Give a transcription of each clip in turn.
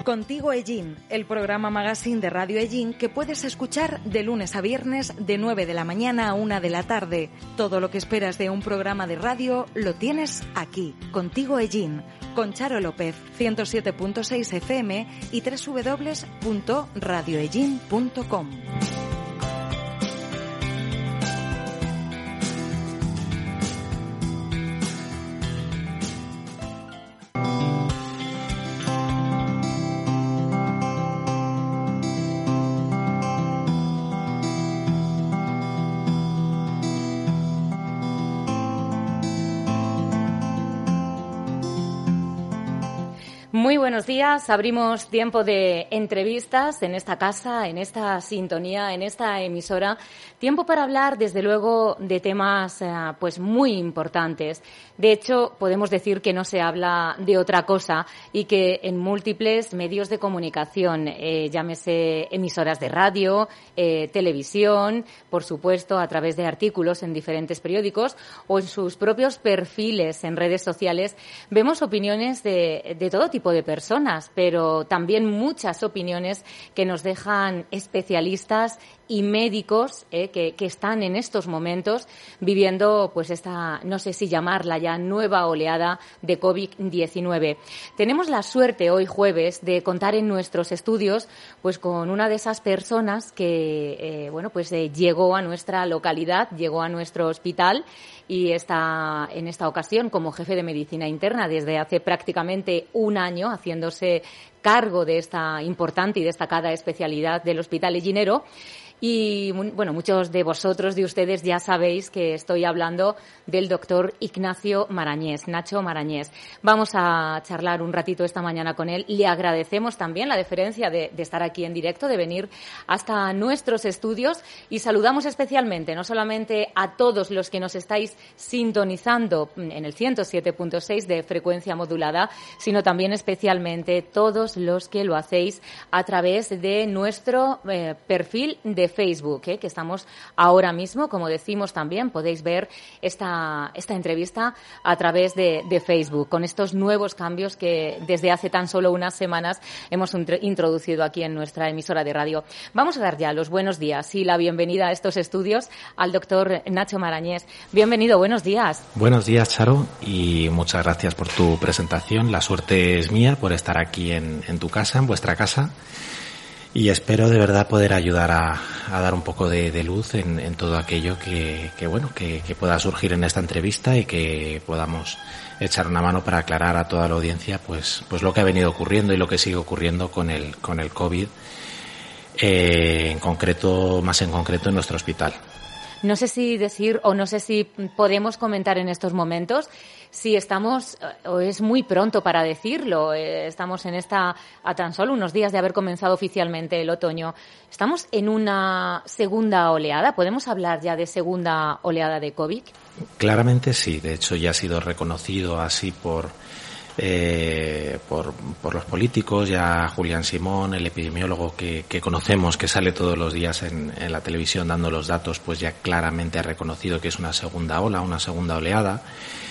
Contigo Ellín, el programa magazine de Radio Ellín que puedes escuchar de lunes a viernes de 9 de la mañana a 1 de la tarde. Todo lo que esperas de un programa de radio lo tienes aquí, Contigo Ellín, con Charo López, 107.6 FM y www.radioellín.com. Muy buenos días. Abrimos tiempo de entrevistas en esta casa, en esta sintonía, en esta emisora. Tiempo para hablar, desde luego, de temas pues muy importantes. De hecho, podemos decir que no se habla de otra cosa y que en múltiples medios de comunicación, llámese emisoras de radio, televisión, por supuesto, a través de artículos en diferentes periódicos o en sus propios perfiles en redes sociales, vemos opiniones de todo tipo de personas, pero también muchas opiniones que nos dejan especialistas y médicos que están en estos momentos viviendo pues esta, no sé si llamarla ya, nueva oleada de COVID-19. Tenemos la suerte hoy jueves de contar en nuestros estudios pues con una de esas personas que llegó a nuestra localidad, llegó a nuestro hospital y está en esta ocasión como jefe de medicina interna desde hace prácticamente un año, haciéndose cargo de esta importante y destacada especialidad del Hospital Ellinero. Y, bueno, muchos de vosotros, de ustedes, ya sabéis que estoy hablando del doctor Ignacio Marañés, Nacho Marañés. Vamos a charlar un ratito esta mañana con él. Le agradecemos también la deferencia de estar aquí en directo, de venir hasta nuestros estudios y saludamos especialmente, no solamente a todos los que nos estáis sintonizando en el 107.6 de frecuencia modulada, sino también especialmente todos los que lo hacéis a través de nuestro perfil de Facebook, que estamos ahora mismo, como decimos también, podéis ver esta entrevista a través de Facebook, con estos nuevos cambios que desde hace tan solo unas semanas hemos introducido aquí en nuestra emisora de radio. Vamos a dar ya los buenos días y la bienvenida a estos estudios al doctor Nacho Marañés. Bienvenido, buenos días. Buenos días, Charo, y muchas gracias por tu presentación. La suerte es mía por estar aquí en tu casa, en vuestra casa. Y espero de verdad poder ayudar a dar un poco de luz en todo aquello que pueda surgir en esta entrevista y que podamos echar una mano para aclarar a toda la audiencia pues lo que ha venido ocurriendo y lo que sigue ocurriendo con el COVID, más en concreto en nuestro hospital. No sé si decir o no sé si podemos comentar en estos momentos si estamos, o es muy pronto para decirlo, estamos a tan solo unos días de haber comenzado oficialmente el otoño. ¿Estamos en una segunda oleada? ¿Podemos hablar ya de segunda oleada de COVID? Claramente sí. De hecho, ya ha sido reconocido así por los políticos. Ya Julián Simón, el epidemiólogo que conocemos, que sale todos los días en la televisión dando los datos, pues ya claramente ha reconocido que es una segunda ola, una segunda oleada,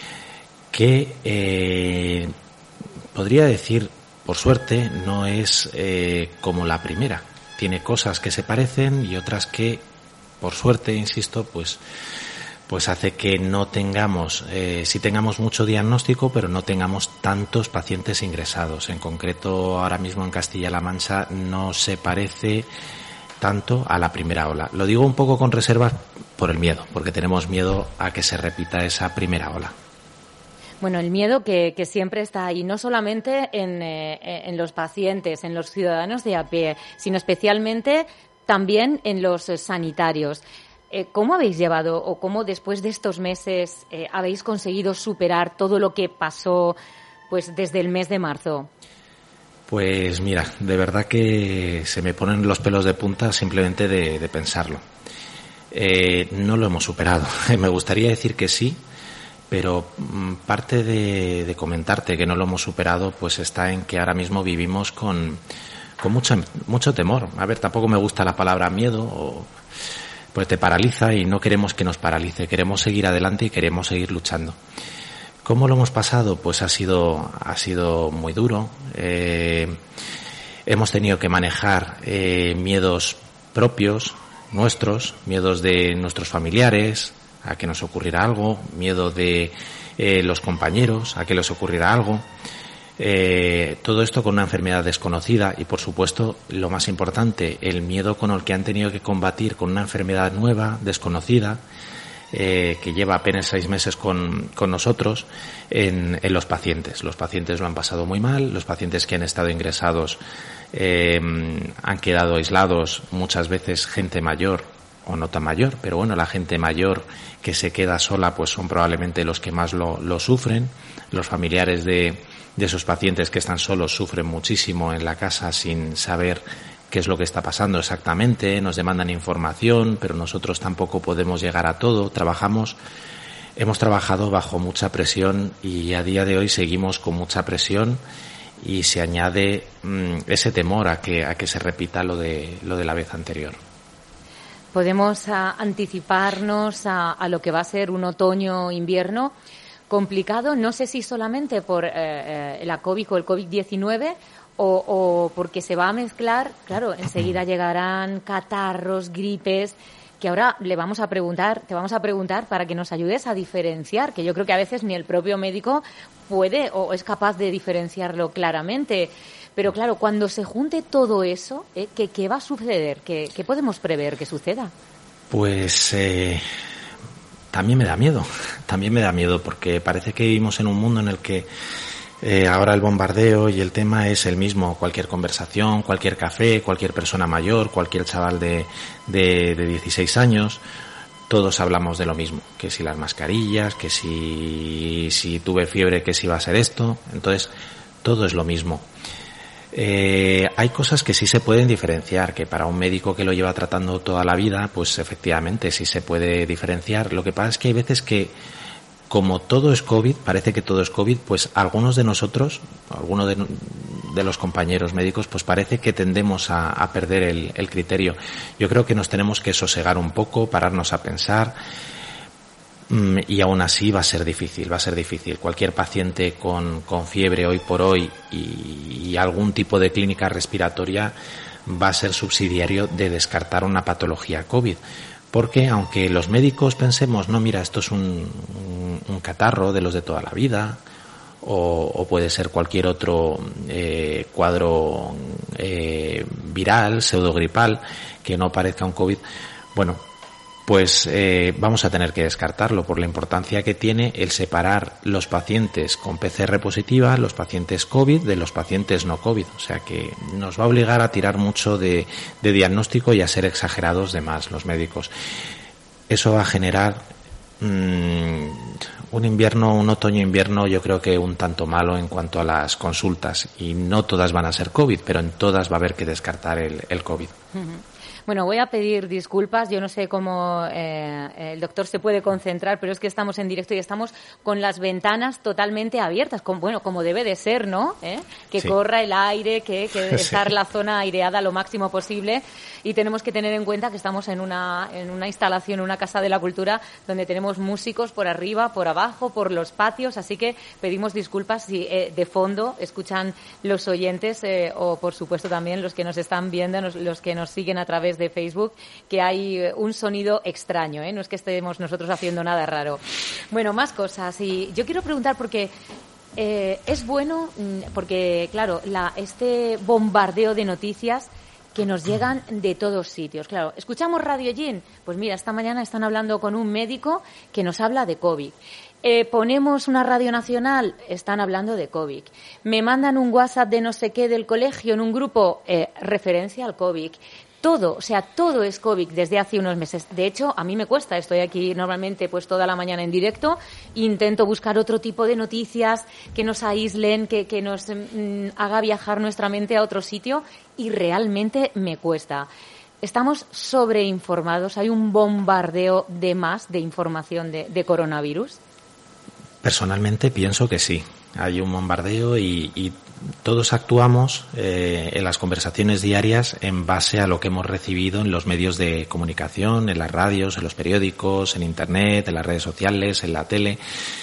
que podría decir, por suerte, no es como la primera. Tiene cosas que se parecen y otras que, por suerte, insisto, pues hace que no tengamos, sí tengamos mucho diagnóstico, pero no tengamos tantos pacientes ingresados. En concreto, ahora mismo en Castilla-La Mancha no se parece tanto a la primera ola. Lo digo un poco con reservas por el miedo, porque tenemos miedo a que se repita esa primera ola. Bueno, el miedo que siempre está ahí, no solamente en los pacientes, en los ciudadanos de a pie, sino especialmente también en los sanitarios. ¿Cómo habéis llevado o cómo después de estos meses habéis conseguido superar todo lo que pasó pues desde el mes de marzo? Pues mira, de verdad que se me ponen los pelos de punta simplemente de pensarlo. No lo hemos superado. Me gustaría decir que sí, pero parte de comentarte que no lo hemos superado pues está en que ahora mismo vivimos con mucho temor. A ver, tampoco me gusta la palabra miedo, pues te paraliza y no queremos que nos paralice, queremos seguir adelante y queremos seguir luchando. ¿Cómo lo hemos pasado? Pues ha sido muy duro. Hemos tenido que manejar miedos propios, nuestros, miedos de nuestros familiares, a que nos ocurriera algo, miedo de los compañeros, a que les ocurriera algo. Todo esto con una enfermedad desconocida y, por supuesto, lo más importante, el miedo con el que han tenido que combatir con una enfermedad nueva, desconocida, que lleva apenas 6 meses con nosotros en los pacientes. Los pacientes lo han pasado muy mal, los pacientes que han estado ingresados han quedado aislados, muchas veces gente mayor o no tan mayor, pero bueno, la gente mayor que se queda sola pues son probablemente los que más lo sufren. Los familiares de esos pacientes que están solos sufren muchísimo en la casa sin saber qué es lo que está pasando exactamente, nos demandan información, pero nosotros tampoco podemos llegar a todo. Hemos trabajado bajo mucha presión y a día de hoy seguimos con mucha presión y se añade ese temor a que se repita lo de la vez anterior. Podemos anticiparnos a lo que va a ser un otoño-invierno complicado, no sé si solamente por la COVID o el COVID-19 o porque se va a mezclar, claro, enseguida llegarán catarros, gripes, que ahora te vamos a preguntar para que nos ayudes a diferenciar, que yo creo que a veces ni el propio médico puede o es capaz de diferenciarlo claramente. Pero claro, cuando se junte todo eso, ¿qué va a suceder? ¿Qué podemos prever que suceda? Pues también me da miedo porque parece que vivimos en un mundo en el que ahora el bombardeo y el tema es el mismo. Cualquier conversación, cualquier café, cualquier persona mayor, cualquier chaval de 16 años, todos hablamos de lo mismo. Que si las mascarillas, que si tuve fiebre, que si va a ser esto. Entonces, todo es lo mismo. Hay cosas que sí se pueden diferenciar, que para un médico que lo lleva tratando toda la vida, pues efectivamente sí se puede diferenciar. Lo que pasa es que hay veces que, como todo es COVID, parece que todo es COVID, pues algunos de nosotros, algunos de los compañeros médicos, pues parece que tendemos a perder el criterio. Yo creo que nos tenemos que sosegar un poco, pararnos a pensar, y aún así va a ser difícil. Cualquier paciente con fiebre hoy por hoy y algún tipo de clínica respiratoria va a ser subsidiario de descartar una patología COVID. Porque aunque los médicos pensemos, no, mira, esto es un catarro de los de toda la vida, o puede ser cualquier otro cuadro viral, pseudogripal, que no parezca un COVID, bueno, pues vamos a tener que descartarlo por la importancia que tiene el separar los pacientes con PCR positiva, los pacientes COVID, de los pacientes no COVID. O sea que nos va a obligar a tirar mucho de diagnóstico y a ser exagerados de más los médicos. Eso va a generar un otoño-invierno yo creo que un tanto malo en cuanto a las consultas. Y no todas van a ser COVID, pero en todas va a haber que descartar el COVID. Bueno, voy a pedir disculpas. Yo no sé cómo el doctor se puede concentrar, pero es que estamos en directo y estamos con las ventanas totalmente abiertas, como debe de ser, ¿no? Que sí. Corra el aire, que estar la zona aireada lo máximo posible. Y tenemos que tener en cuenta que estamos en una instalación, una casa de la cultura, donde tenemos músicos por arriba, por abajo, por los patios. Así que pedimos disculpas si de fondo escuchan los oyentes o, por supuesto, también los que nos están viendo, los que nos siguen a través de Facebook, que hay un sonido extraño, no es que estemos nosotros haciendo nada raro. Bueno, más cosas. Y yo quiero preguntar porque es bueno, porque claro, este bombardeo de noticias que nos llegan de todos sitios. Claro, escuchamos Radio Yin, pues mira, esta mañana están hablando con un médico que nos habla de COVID. Ponemos una radio nacional, están hablando de COVID. Me mandan un WhatsApp de no sé qué del colegio en un grupo, referencia al COVID. Todo es COVID desde hace unos meses. De hecho, a mí me cuesta. Estoy aquí normalmente pues toda la mañana en directo. Intento buscar otro tipo de noticias que nos aíslen, que nos haga viajar nuestra mente a otro sitio y realmente me cuesta. ¿Estamos sobreinformados? ¿Hay un bombardeo de información de coronavirus? Personalmente pienso que sí. Hay un bombardeo y todos actuamos en las conversaciones diarias en base a lo que hemos recibido en los medios de comunicación, en las radios, en los periódicos, en Internet, en las redes sociales, en la tele.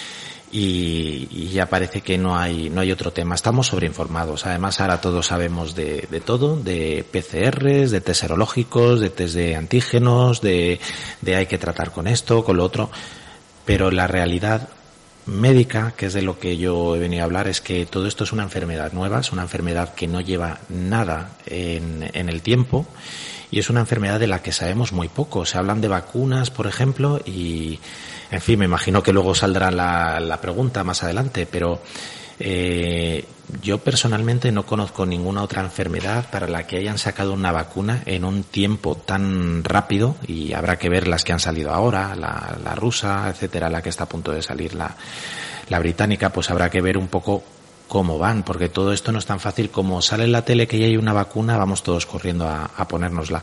y ya parece que no hay otro tema. Estamos sobreinformados. Además, ahora todos sabemos de todo, de PCRs, de test serológicos, de test de antígenos, de hay que tratar con esto, con lo otro. Pero la realidad médica, que es de lo que yo he venido a hablar, es que todo esto es una enfermedad nueva, es una enfermedad que no lleva nada en el tiempo y es una enfermedad de la que sabemos muy poco. Se hablan de vacunas, por ejemplo, y en fin, me imagino que luego saldrá la pregunta más adelante, pero yo personalmente no conozco ninguna otra enfermedad para la que hayan sacado una vacuna en un tiempo tan rápido, y habrá que ver las que han salido ahora, la rusa, etcétera, la que está a punto de salir, la británica, pues habrá que ver un poco cómo van, porque todo esto no es tan fácil como sale en la tele que ya hay una vacuna, vamos todos corriendo a ponérnosla.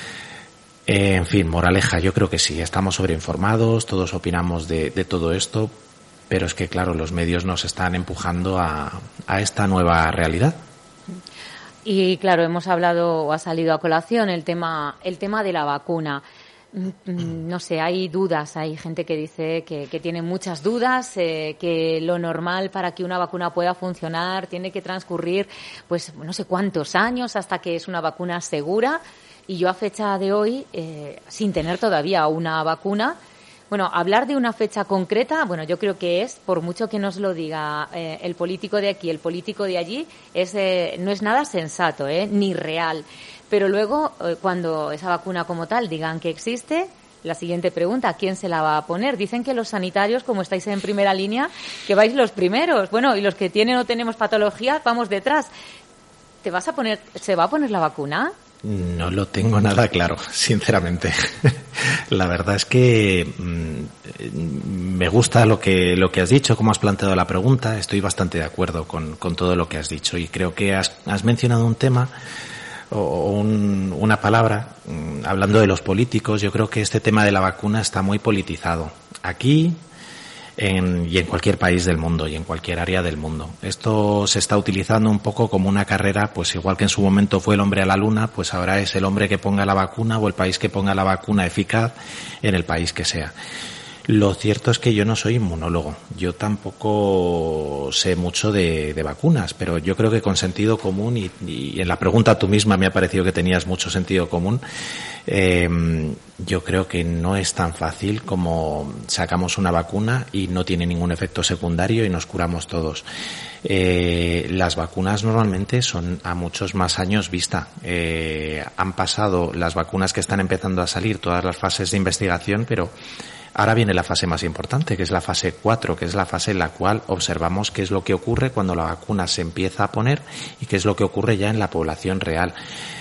En fin, moraleja, yo creo que sí, estamos sobreinformados, todos opinamos de todo esto, pero es que, claro, los medios nos están empujando a esta nueva realidad. Y, claro, hemos hablado, o ha salido a colación el tema de la vacuna. No sé, hay dudas, hay gente que dice que tiene muchas dudas, que lo normal para que una vacuna pueda funcionar tiene que transcurrir, pues, no sé cuántos años hasta que es una vacuna segura. Y yo, a fecha de hoy, sin tener todavía una vacuna, bueno, hablar de una fecha concreta, bueno, yo creo que es, por mucho que nos lo diga el político de aquí, el político de allí, no es nada sensato, ni real. Pero luego, cuando esa vacuna como tal digan que existe, la siguiente pregunta, ¿quién se la va a poner? Dicen que los sanitarios, como estáis en primera línea, que vais los primeros. Bueno, y los que tienen o tenemos patologías, vamos detrás. ¿Se va a poner la vacuna? No lo tengo nada claro, sinceramente. La verdad es que me gusta lo que has dicho, cómo has planteado la pregunta. Estoy bastante de acuerdo con todo lo que has dicho, y creo que has mencionado un tema o una palabra, hablando de los políticos. Yo creo que este tema de la vacuna está muy politizado aquí y en cualquier país del mundo y en cualquier área del mundo. Esto se está utilizando un poco como una carrera, pues igual que en su momento fue el hombre a la luna, pues ahora es el hombre que ponga la vacuna o el país que ponga la vacuna eficaz en el país que sea. Lo cierto es que yo no soy inmunólogo, yo tampoco sé mucho de vacunas, pero yo creo que con sentido común, y en la pregunta tú misma me ha parecido que tenías mucho sentido común, yo creo que no es tan fácil como sacamos una vacuna y no tiene ningún efecto secundario y nos curamos todos. Las vacunas normalmente son a muchos más años vista. Han pasado las vacunas que están empezando a salir, todas las fases de investigación, pero ahora viene la fase más importante, que es la fase 4, que es la fase en la cual observamos qué es lo que ocurre cuando la vacuna se empieza a poner y qué es lo que ocurre ya en la población real.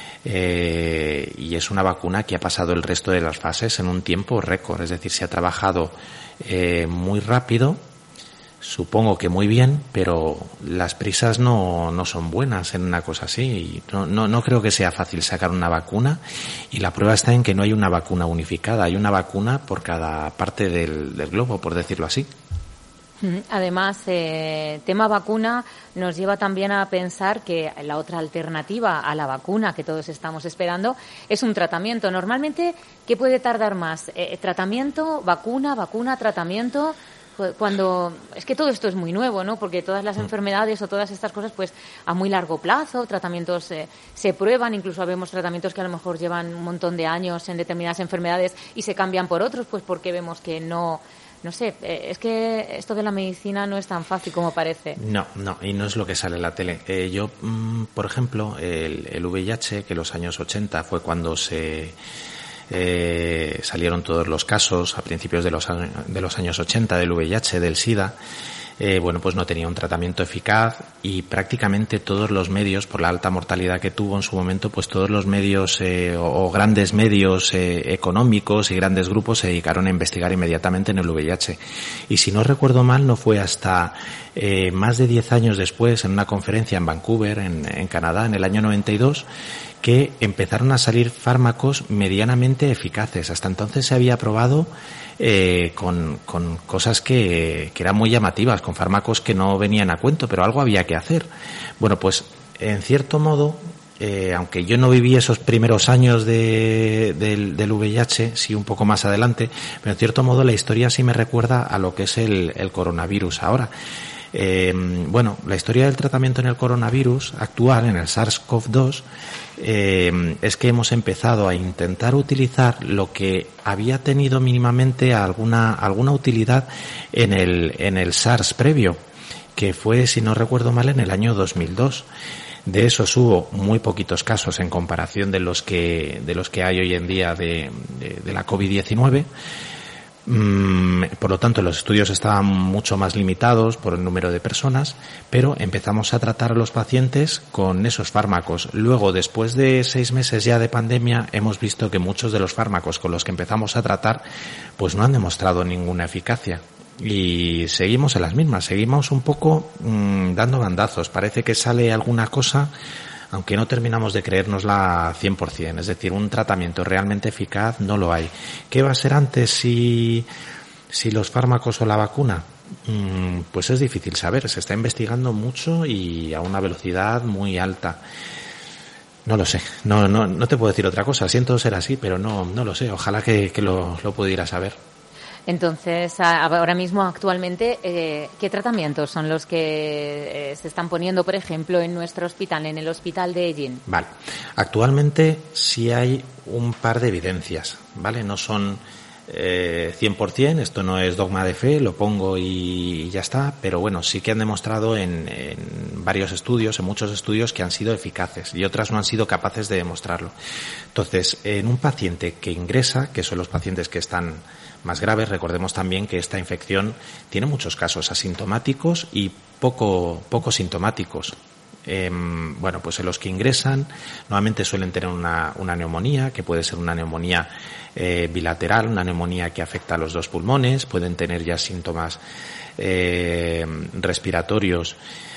Y es una vacuna que ha pasado el resto de las fases en un tiempo récord, es decir, se ha trabajado muy rápido, supongo que muy bien, pero las prisas no son buenas en una cosa así. No creo que sea fácil sacar una vacuna, y la prueba está en que no hay una vacuna unificada, hay una vacuna por cada parte del globo, por decirlo así. Además, tema vacuna nos lleva también a pensar que la otra alternativa a la vacuna que todos estamos esperando es un tratamiento. Normalmente, ¿qué puede tardar más? ¿Tratamiento, vacuna, tratamiento? Cuando es que todo esto es muy nuevo, ¿no? Porque todas las enfermedades o todas estas cosas, pues a muy largo plazo, tratamientos se prueban, incluso vemos tratamientos que a lo mejor llevan un montón de años en determinadas enfermedades y se cambian por otros, pues porque vemos que no sé, es que esto de la medicina no es tan fácil como parece. No, y no es lo que sale en la tele. Yo, por ejemplo, el VIH, que en los años 80 fue cuando salieron todos los casos a principios de los años 80 del VIH, del SIDA, pues no tenía un tratamiento eficaz, y prácticamente todos los medios, por la alta mortalidad que tuvo en su momento, pues todos los medios o grandes medios económicos y grandes grupos se dedicaron a investigar inmediatamente en el VIH. Y si no recuerdo mal, no fue hasta más de 10 años después, en una conferencia en Vancouver, en Canadá, en el año 92, que empezaron a salir fármacos medianamente eficaces. Hasta entonces se había probado con cosas que eran muy llamativas, con fármacos que no venían a cuento, pero algo había que hacer. Bueno, pues en cierto modo aunque yo no viví esos primeros años del VIH, sí un poco más adelante, pero en cierto modo la historia sí me recuerda a lo que es el coronavirus ahora. Bueno, la historia del tratamiento en el coronavirus actual, en el SARS-CoV-2, es que hemos empezado a intentar utilizar lo que había tenido mínimamente alguna utilidad en el SARS previo, que fue, si no recuerdo mal, en el año 2002. De esos hubo muy poquitos casos en comparación de los que hay hoy en día de la COVID-19. Por lo tanto, los estudios estaban mucho más limitados por el número de personas, pero empezamos a tratar a los pacientes con esos fármacos. Luego, después de 6 meses ya de pandemia, hemos visto que muchos de los fármacos con los que empezamos a tratar, pues no han demostrado ninguna eficacia. Y seguimos en las mismas, seguimos un poco dando bandazos. Parece que sale alguna cosa, aunque no terminamos de creérnosla 100%. Es decir, un tratamiento realmente eficaz no lo hay. ¿Qué va a ser antes, si los fármacos o la vacuna? Pues es difícil saber. Se está investigando mucho y a una velocidad muy alta. No lo sé. No te puedo decir otra cosa. Siento ser así, pero no lo sé. Ojalá que lo pudiera saber. Entonces, ahora mismo, actualmente, ¿qué tratamientos son los que se están poniendo, por ejemplo, en nuestro hospital, en el hospital de Ellín? Vale. Actualmente sí hay un par de evidencias, ¿vale? No son 100%, esto no es dogma de fe, lo pongo y ya está, pero bueno, sí que han demostrado en varios estudios, en muchos estudios, que han sido eficaces y otras no han sido capaces de demostrarlo. Entonces, en un paciente que ingresa, que son los pacientes que están más graves, recordemos también que esta infección tiene muchos casos asintomáticos y poco sintomáticos. Bueno, pues en los que ingresan normalmente suelen tener una neumonía, que puede ser una neumonía bilateral, una neumonía que afecta a los 2 pulmones, pueden tener ya síntomas respiratorios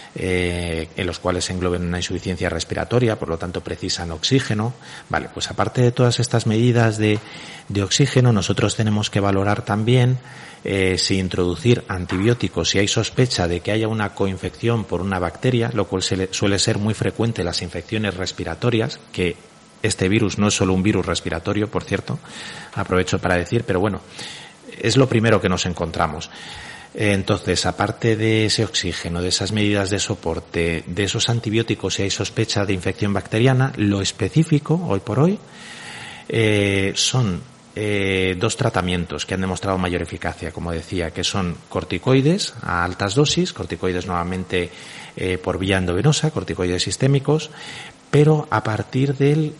en los cuales se engloben una insuficiencia respiratoria, por lo tanto precisan oxígeno. Vale, pues aparte de todas estas medidas de oxígeno, nosotros tenemos que valorar también si introducir antibióticos si hay sospecha de que haya una coinfección por una bacteria, lo cual suele ser muy frecuente en las infecciones respiratorias, que este virus no es solo un virus respiratorio, por cierto, aprovecho para decir, pero bueno, es lo primero que nos encontramos. Entonces, aparte de ese oxígeno, de esas medidas de soporte, de esos antibióticos si hay sospecha de infección bacteriana, lo específico, hoy por hoy, son 2 tratamientos que han demostrado mayor eficacia, como decía, que son corticoides a altas dosis, corticoides nuevamente por vía endovenosa, corticoides sistémicos, pero a partir del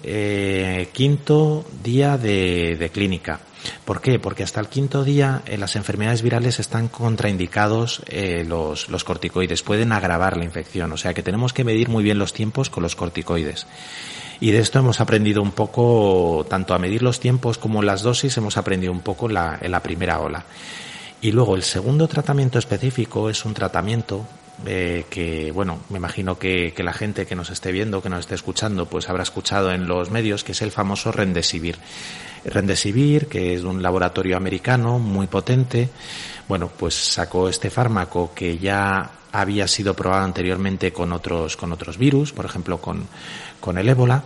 5º día de clínica. ¿Por qué? Porque hasta el 5º día en las enfermedades virales están contraindicados los corticoides, pueden agravar la infección, o sea que tenemos que medir muy bien los tiempos con los corticoides. Y de esto hemos aprendido un poco, tanto a medir los tiempos como las dosis, hemos aprendido un poco en la primera ola. Y luego el segundo tratamiento específico es un tratamiento que, bueno, me imagino que la gente que nos esté viendo, que nos esté escuchando, pues habrá escuchado en los medios, que es el famoso Remdesivir. Remdesivir, que es de un laboratorio americano muy potente, bueno, pues sacó este fármaco que ya había sido probado anteriormente con otros virus, por ejemplo con el ébola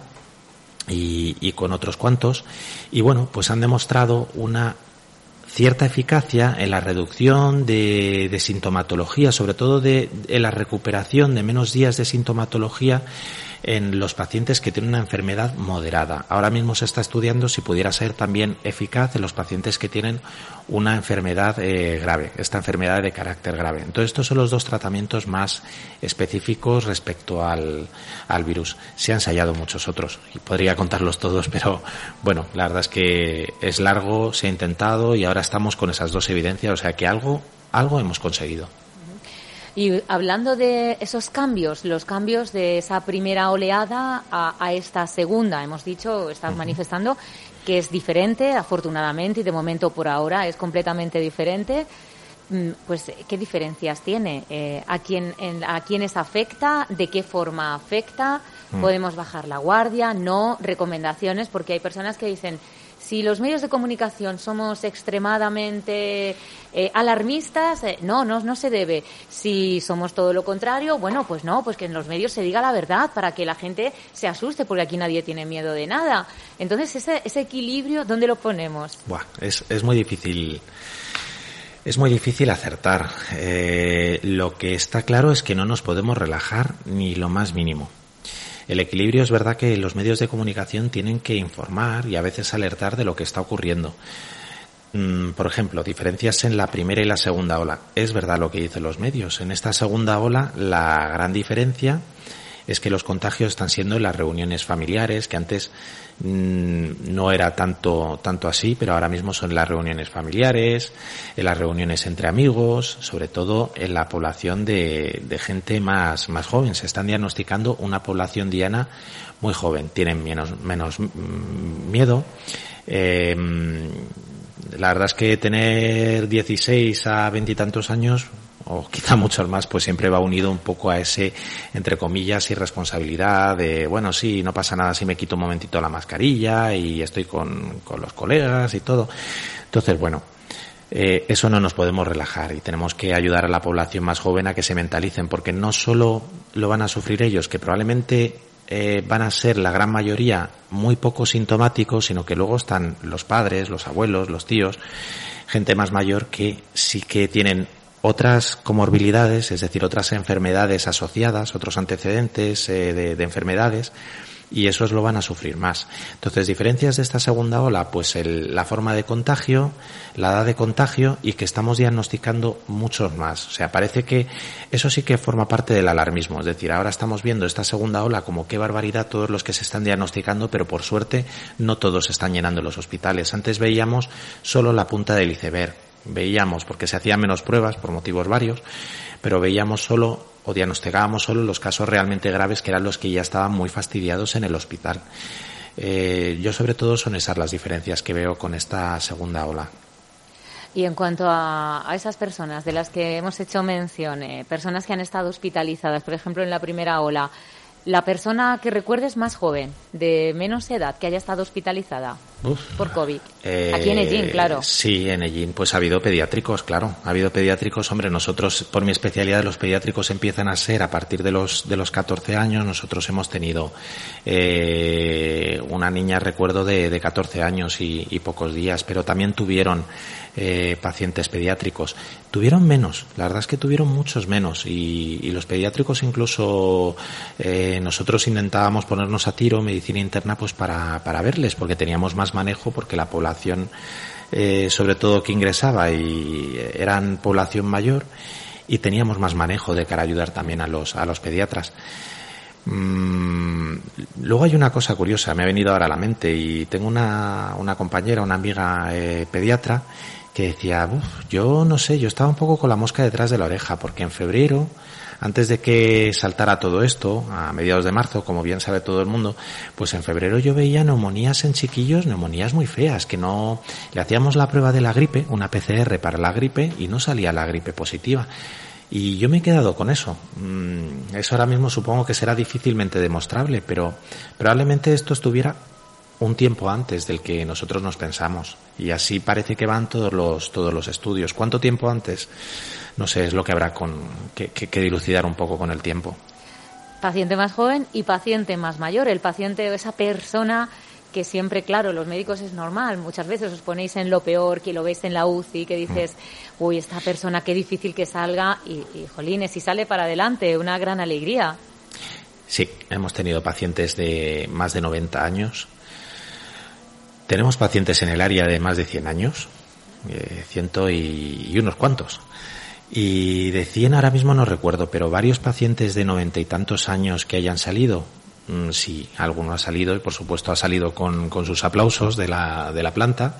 y con otros cuantos, y bueno, pues han demostrado una cierta eficacia en la reducción de sintomatología, sobre todo en la recuperación de menos días de sintomatología en los pacientes que tienen una enfermedad moderada. Ahora mismo se está estudiando si pudiera ser también eficaz en los pacientes que tienen una enfermedad grave, esta enfermedad de carácter grave. Entonces, estos son los 2 tratamientos más específicos respecto al virus. Se han ensayado muchos otros y podría contarlos todos, pero bueno, la verdad es que es largo, se ha intentado y ahora estamos con esas 2 evidencias, o sea que algo hemos conseguido. Y hablando de esos cambios, los cambios de esa primera oleada a esta segunda, hemos dicho, estás manifestando que es diferente, afortunadamente, y de momento por ahora es completamente diferente. Pues, ¿qué diferencias tiene? ¿A quiénes afecta? ¿De qué forma afecta? ¿Podemos bajar la guardia? ¿No? ¿Recomendaciones? Porque hay personas que dicen, Si los medios de comunicación somos extremadamente alarmistas, no se debe. Si somos todo lo contrario, bueno, pues no, pues que en los medios se diga la verdad para que la gente se asuste, porque aquí nadie tiene miedo de nada. Entonces, ese equilibrio, ¿dónde lo ponemos? Es muy difícil. Es muy difícil acertar. Lo que está claro es que no nos podemos relajar ni lo más mínimo. El equilibrio, es verdad que los medios de comunicación tienen que informar y a veces alertar de lo que está ocurriendo. Por ejemplo, diferencias en la primera y la segunda ola. Es verdad lo que dicen los medios. En esta segunda ola, la gran diferencia es que los contagios están siendo en las reuniones familiares, que antes no era tanto así, pero ahora mismo son las reuniones familiares, en las reuniones entre amigos, sobre todo en la población de gente más joven. Se están diagnosticando una población diana muy joven, tienen menos miedo. La verdad es que tener 16 a 20 y tantos años, o quizá muchos más, pues siempre va unido un poco a ese, entre comillas, irresponsabilidad de, bueno, sí, no pasa nada si me quito un momentito la mascarilla y estoy con los colegas y todo. Entonces, bueno, eso no nos podemos relajar y tenemos que ayudar a la población más joven a que se mentalicen, porque no solo lo van a sufrir ellos, que probablemente van a ser la gran mayoría muy poco sintomáticos, sino que luego están los padres, los abuelos, los tíos, gente más mayor que sí que tienen otras comorbilidades, es decir, otras enfermedades asociadas, otros antecedentes de enfermedades, y esos lo van a sufrir más. Entonces, diferencias de esta segunda ola, pues la forma de contagio, la edad de contagio y que estamos diagnosticando muchos más. O sea, parece que eso sí que forma parte del alarmismo. Es decir, ahora estamos viendo esta segunda ola como qué barbaridad todos los que se están diagnosticando, pero por suerte no todos están llenando los hospitales. Antes veíamos solo la punta del iceberg. Veíamos, porque se hacían menos pruebas por motivos varios, pero veíamos solo o diagnosticábamos solo los casos realmente graves, que eran los que ya estaban muy fastidiados en el hospital. Yo sobre todo son esas las diferencias que veo con esta segunda ola. Y en cuanto a esas personas de las que hemos hecho mención, personas que han estado hospitalizadas, por ejemplo, en la primera ola, la persona que recuerdes más joven, de menos edad, que haya estado hospitalizada por COVID. Aquí en Ellín, claro. Sí, en Ellín, pues ha habido pediátricos, claro. Ha habido pediátricos, hombre, nosotros, por mi especialidad, los pediátricos empiezan a ser a partir de los 14 años. Nosotros hemos tenido una niña, recuerdo, de 14 años y pocos días, pero también tuvieron pacientes pediátricos. Tuvieron menos, la verdad es que tuvieron muchos menos, y los pediátricos incluso nosotros intentábamos ponernos a tiro, medicina interna, pues para verles, porque teníamos más manejo, porque la población sobre todo que ingresaba y eran población mayor, y teníamos más manejo de cara a ayudar también a los pediatras. Luego hay una cosa curiosa, me ha venido ahora a la mente, y tengo una compañera, una amiga pediatra, que decía, yo no sé, yo estaba un poco con la mosca detrás de la oreja, porque en febrero, antes de que saltara todo esto, a mediados de marzo, como bien sabe todo el mundo, pues en febrero yo veía neumonías en chiquillos, neumonías muy feas, que no, le hacíamos la prueba de la gripe, una PCR para la gripe, y no salía la gripe positiva. Y yo me he quedado con eso. Eso ahora mismo supongo que será difícilmente demostrable, pero probablemente esto estuviera un tiempo antes del que nosotros nos pensamos. Y así parece que van todos los estudios. ¿Cuánto tiempo antes? No sé, es lo que habrá que dilucidar un poco con el tiempo. Paciente más joven y paciente más mayor. El paciente, esa persona que siempre, claro, los médicos es normal, muchas veces os ponéis en lo peor, que lo veis en la UCI, que dices, uy, esta persona qué difícil que salga, y jolines, si sale para adelante, una gran alegría. Sí, hemos tenido pacientes de más de 90 años, tenemos pacientes en el área de más de 100 años, 100 y unos cuantos. Y de 100 ahora mismo no recuerdo, pero varios pacientes de 90 y tantos años que hayan salido, sí, alguno ha salido, y por supuesto ha salido con sus aplausos de la planta.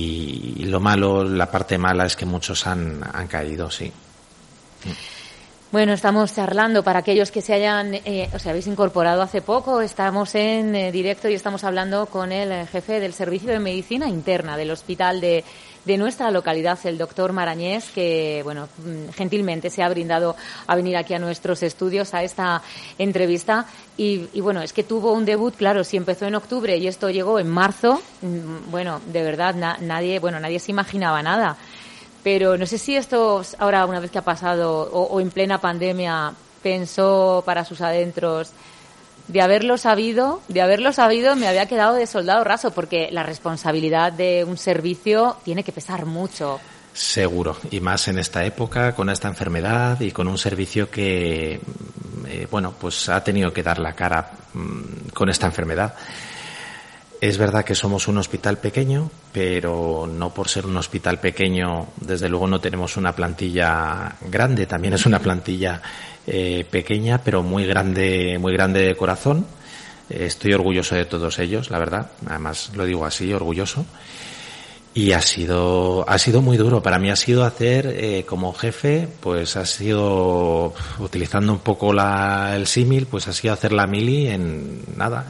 Y lo malo, la parte mala es que muchos han caído, sí. Bueno, estamos charlando para aquellos que se hayan, os habéis incorporado hace poco. Estamos en directo y estamos hablando con el jefe del Servicio de Medicina Interna del Hospital de nuestra localidad, el doctor Marañés, que, bueno, gentilmente se ha brindado a venir aquí a nuestros estudios a esta entrevista. Y bueno, es que tuvo un debut, claro, si empezó en octubre y esto llegó en marzo, bueno, de verdad, nadie se imaginaba nada. Pero no sé si esto ahora, una vez que ha pasado, o en plena pandemia, pensó para sus adentros, de haberlo sabido, me había quedado de soldado raso, porque la responsabilidad de un servicio tiene que pesar mucho. Seguro, y más en esta época, con esta enfermedad y con un servicio que, pues ha tenido que dar la cara con esta enfermedad. Es verdad que somos un hospital pequeño, pero no por ser un hospital pequeño, desde luego no tenemos una plantilla grande. También es una plantilla pequeña, pero muy grande de corazón. Estoy orgulloso de todos ellos, la verdad. Además, lo digo así, orgulloso. Y ha sido muy duro. Para mí ha sido hacer, como jefe, pues ha sido, utilizando un poco el símil, pues ha sido hacer la mili en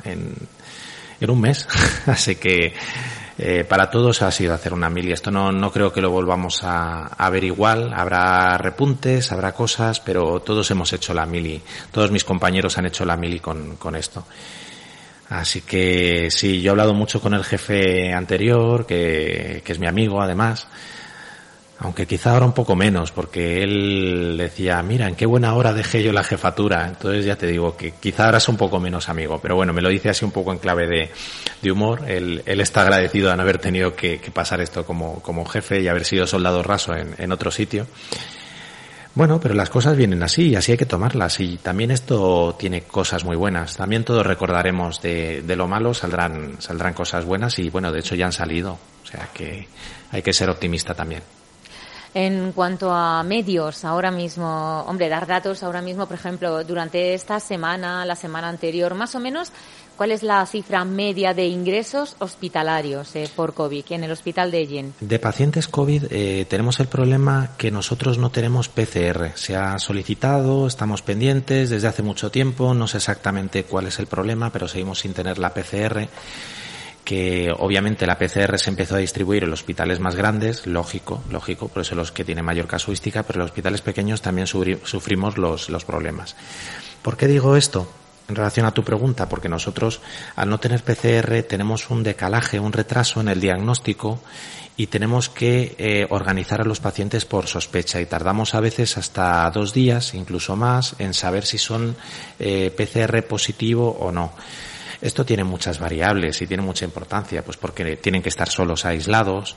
un mes. Así que para todos ha sido hacer una mili. Esto no creo que lo volvamos a ver igual. Habrá repuntes, habrá cosas, pero todos hemos hecho la mili. Todos mis compañeros han hecho la mili con esto. Así que sí, yo he hablado mucho con el jefe anterior, que es mi amigo además, aunque quizá ahora un poco menos, porque él decía, mira, en qué buena hora dejé yo la jefatura. Entonces ya te digo que quizá ahora es un poco menos amigo, pero bueno, me lo dice así un poco en clave de humor. Él está agradecido de no haber tenido que pasar esto como jefe y haber sido soldado raso en otro sitio. Bueno, pero las cosas vienen así y así hay que tomarlas, y también esto tiene cosas muy buenas. También todos recordaremos de lo malo, saldrán cosas buenas, y bueno, de hecho ya han salido, o sea que hay que ser optimista también. En cuanto a medios, ahora mismo, hombre, dar datos ahora mismo, por ejemplo, durante esta semana, la semana anterior, más o menos, ¿cuál es la cifra media de ingresos hospitalarios por COVID en el hospital de Ellín? De pacientes COVID tenemos el problema que nosotros no tenemos PCR. Se ha solicitado, estamos pendientes desde hace mucho tiempo, no sé exactamente cuál es el problema, pero seguimos sin tener la PCR. Que obviamente la PCR se empezó a distribuir en los hospitales más grandes, lógico, por eso los que tienen mayor casuística, pero en los hospitales pequeños también sufrimos los problemas. ¿Por qué digo esto? En relación a tu pregunta, porque nosotros, al no tener PCR, tenemos un decalaje, un retraso en el diagnóstico, y tenemos que organizar a los pacientes por sospecha, y tardamos a veces hasta 2 días, incluso más, en saber si son PCR positivo o no. Esto tiene muchas variables y tiene mucha importancia, pues porque tienen que estar solos, aislados,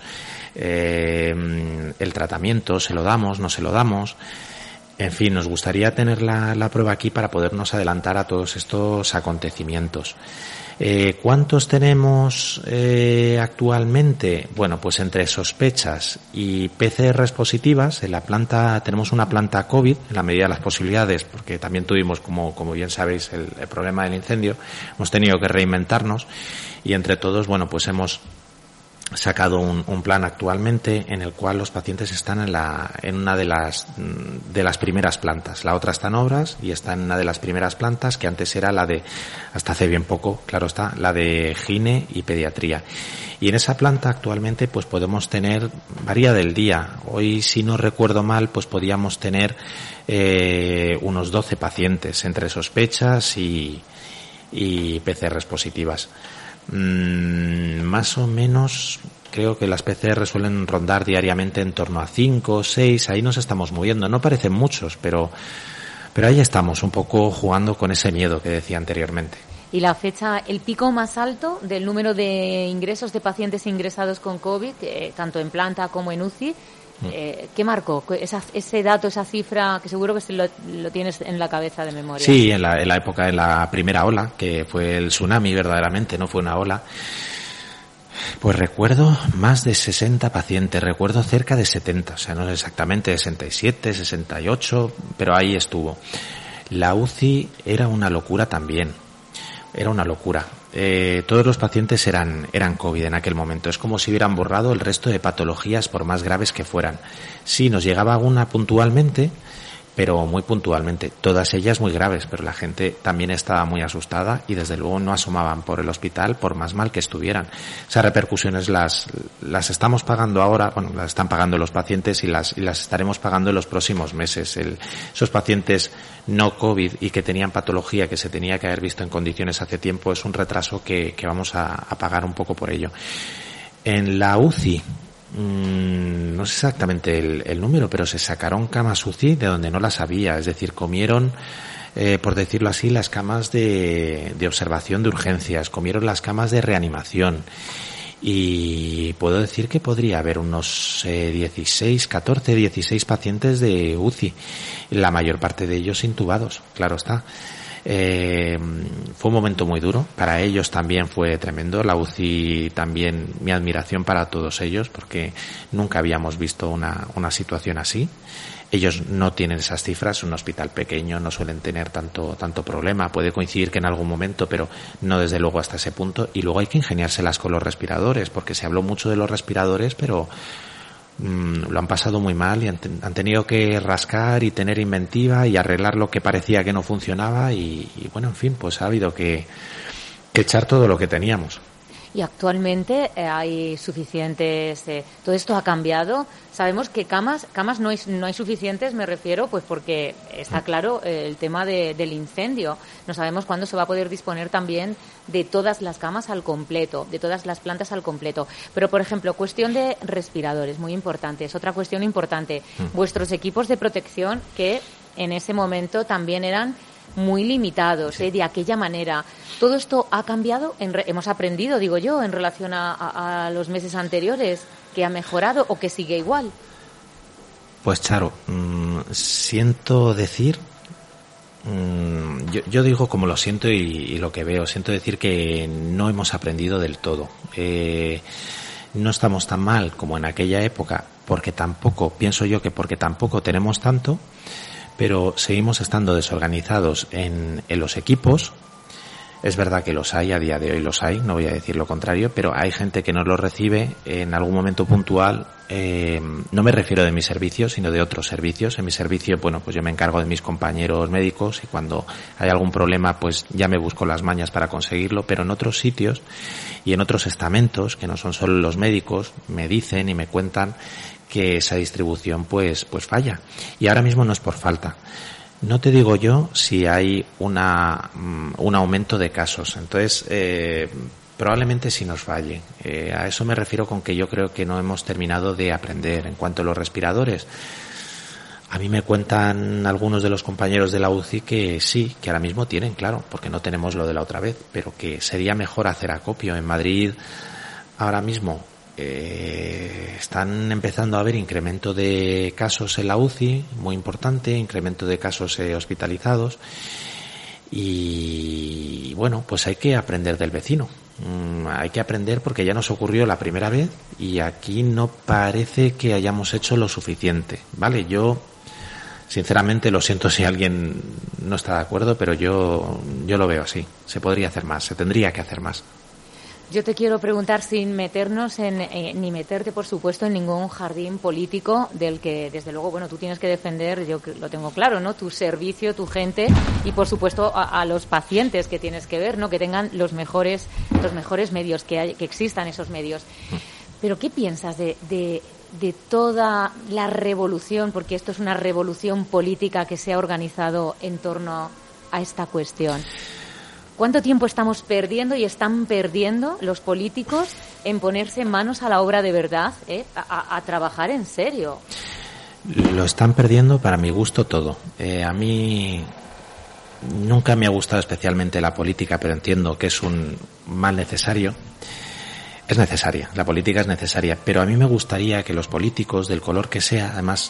el tratamiento, se lo damos, no se lo damos. En fin, nos gustaría tener la prueba aquí para podernos adelantar a todos estos acontecimientos. ¿Cuántos tenemos actualmente? Bueno, pues entre sospechas y PCRs positivas, en la planta tenemos una planta COVID, en la medida de las posibilidades, porque también tuvimos, como bien sabéis, el problema del incendio. Hemos tenido que reinventarnos, y entre todos, bueno, pues hemos sacado un plan actualmente en el cual los pacientes están en una de las primeras plantas. La otra está en obras y está en una de las primeras plantas, que antes era la de, hasta hace bien poco, claro está, la de gine y pediatría. Y en esa planta actualmente pues podemos tener, varía del día. Hoy, si no recuerdo mal, pues podíamos tener unos 12 pacientes entre sospechas y PCRs positivas. Más o menos creo que las PCR suelen rondar diariamente en torno a 5 o 6, ahí nos estamos moviendo. No parecen muchos, pero ahí estamos un poco jugando con ese miedo que decía anteriormente. Y la fecha, el pico más alto del número de ingresos de pacientes ingresados con COVID, tanto en planta como en UCI, ¿qué marcó? Ese dato, esa cifra, que seguro que lo tienes en la cabeza de memoria. Sí, en la época de la primera ola, que fue el tsunami verdaderamente, no fue una ola. Pues recuerdo más de 60 pacientes, recuerdo cerca de 70, o sea, no exactamente 67, 68, pero ahí estuvo. La UCI era una locura también, era una locura. Todos los pacientes eran COVID en aquel momento. Es como si hubieran borrado el resto de patologías, por más graves que fueran. Sí, nos llegaba alguna puntualmente, pero muy puntualmente, todas ellas muy graves, pero la gente también estaba muy asustada y desde luego no asomaban por el hospital por más mal que estuvieran. Esas repercusiones las estamos pagando ahora, bueno, las están pagando los pacientes y las estaremos pagando en los próximos meses. Esos pacientes no COVID y que tenían patología que se tenía que haber visto en condiciones hace tiempo, es un retraso que vamos a pagar un poco por ello. En la UCI, no sé exactamente el número, pero se sacaron camas UCI de donde no las había, es decir, comieron, por decirlo así, las camas de observación de urgencias, comieron las camas de reanimación, y puedo decir que podría haber unos 16 pacientes de UCI, la mayor parte de ellos intubados, claro está. Fue un momento muy duro, para ellos también fue tremendo, la UCI también, mi admiración para todos ellos, porque nunca habíamos visto una situación así. Ellos no tienen esas cifras, un hospital pequeño no suelen tener tanto problema, puede coincidir que en algún momento, pero no desde luego hasta ese punto. Y luego hay que ingeniárselas con los respiradores, porque se habló mucho de los respiradores, pero lo han pasado muy mal y han tenido que rascar y tener inventiva y arreglar lo que parecía que no funcionaba y bueno, en fin, pues ha habido que echar todo lo que teníamos. Y actualmente hay suficientes, todo esto ha cambiado. Sabemos que camas no hay suficientes, me refiero, pues porque está claro el tema del incendio. No sabemos cuándo se va a poder disponer también de todas las camas al completo, de todas las plantas al completo. Pero, por ejemplo, cuestión de respiradores, muy importante, es otra cuestión importante. Vuestros equipos de protección, que en ese momento también eran muy limitados, de aquella manera. ¿Todo esto ha cambiado? ¿Hemos aprendido, digo yo, en relación a los meses anteriores, que ha mejorado o que sigue igual? Pues Charo, siento decir, yo digo como lo siento y lo que veo, siento decir que no hemos aprendido del todo. No estamos tan mal como en aquella época, porque tampoco, pienso yo que porque tampoco tenemos tanto, pero seguimos estando desorganizados en los equipos. Es verdad que los hay, a día de hoy los hay, no voy a decir lo contrario, pero hay gente que no los recibe en algún momento puntual. No me refiero de mi servicio, sino de otros servicios. En mi servicio, bueno, pues yo me encargo de mis compañeros médicos y cuando hay algún problema, pues ya me busco las mañas para conseguirlo, pero en otros sitios y en otros estamentos, que no son solo los médicos, me dicen y me cuentan que esa distribución pues falla. Y ahora mismo no es por falta. No te digo yo si hay un aumento de casos. Entonces, probablemente sí nos falle. A eso me refiero con que yo creo que no hemos terminado de aprender. En cuanto a los respiradores, a mí me cuentan algunos de los compañeros de la UCI que sí, que ahora mismo tienen, claro, porque no tenemos lo de la otra vez, pero que sería mejor hacer acopio. En Madrid, ahora mismo, están empezando a haber incremento de casos en la UCI, muy importante, incremento de casos hospitalizados y bueno, pues hay que aprender del vecino, hay que aprender porque ya nos ocurrió la primera vez y aquí no parece que hayamos hecho lo suficiente, ¿vale? Yo sinceramente lo siento si alguien no está de acuerdo, pero yo lo veo así, se podría hacer más, se tendría que hacer más. Yo te quiero preguntar, sin meternos ni meterte, por supuesto, en ningún jardín político del que, desde luego, bueno, tú tienes que defender, yo lo tengo claro, ¿no? Tu servicio, tu gente y, por supuesto, a los pacientes que tienes que ver, ¿no? Que tengan los mejores medios, que existan esos medios. Pero, ¿qué piensas de toda la revolución, porque esto es una revolución política que se ha organizado en torno a esta cuestión? ¿Cuánto tiempo estamos perdiendo y están perdiendo los políticos en ponerse manos a la obra de verdad, a trabajar en serio? Lo están perdiendo para mi gusto todo. A mí nunca me ha gustado especialmente la política, pero entiendo que es un mal necesario. Es necesaria, la política es necesaria, pero a mí me gustaría que los políticos, del color que sea, además,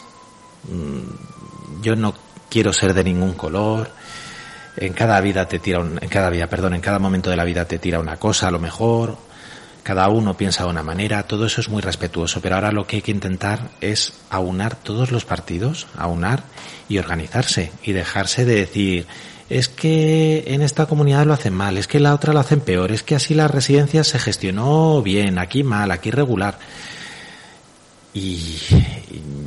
yo no quiero ser de ningún color. En cada momento de la vida te tira una cosa, a lo mejor, cada uno piensa de una manera, todo eso es muy respetuoso, pero ahora lo que hay que intentar es aunar todos los partidos, aunar y organizarse y dejarse de decir, es que en esta comunidad lo hacen mal, es que en la otra lo hacen peor, es que así las residencias se gestionó bien, aquí mal, aquí regular. Y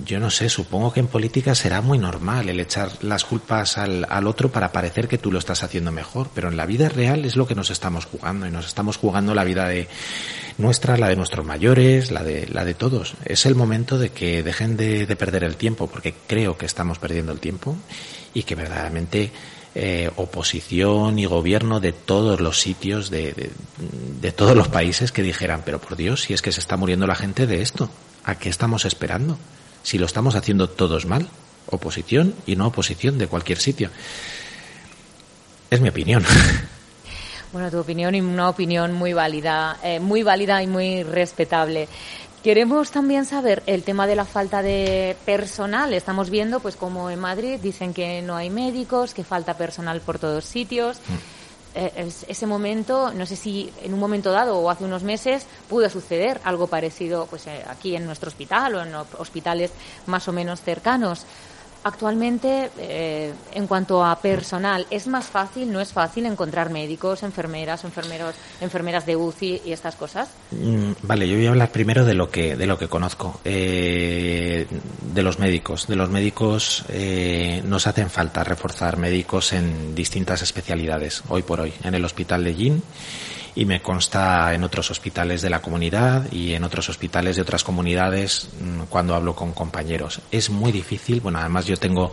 yo no sé, supongo que en política será muy normal el echar las culpas al otro para parecer que tú lo estás haciendo mejor, pero en la vida real es lo que nos estamos jugando, y nos estamos jugando la vida de nuestra, la de nuestros mayores, la de todos. Es el momento de que dejen de perder el tiempo, porque creo que estamos perdiendo el tiempo, y que verdaderamente oposición y gobierno de todos los sitios, de todos los países, que dijeran, pero por Dios, si es que se está muriendo la gente de esto, ¿a qué estamos esperando? Si lo estamos haciendo todos mal, oposición y no oposición de cualquier sitio. Es mi opinión. Bueno, tu opinión, y una opinión muy válida y muy respetable. Queremos también saber el tema de la falta de personal. Estamos viendo, pues, como en Madrid dicen que no hay médicos, que falta personal por todos sitios. Ese momento, no sé si en un momento dado o hace unos meses pudo suceder algo parecido, pues, aquí en nuestro hospital o en hospitales más o menos cercanos. Actualmente, en cuanto a personal, ¿es más fácil, no es fácil encontrar médicos, enfermeras, enfermeras de UCI y estas cosas? Vale, yo voy a hablar primero de lo que conozco. De los médicos. De los médicos nos hacen falta reforzar médicos en distintas especialidades, hoy por hoy, en el hospital de Ellín, y me consta en otros hospitales de la comunidad y en otros hospitales de otras comunidades cuando hablo con compañeros. Es muy difícil, bueno, además yo tengo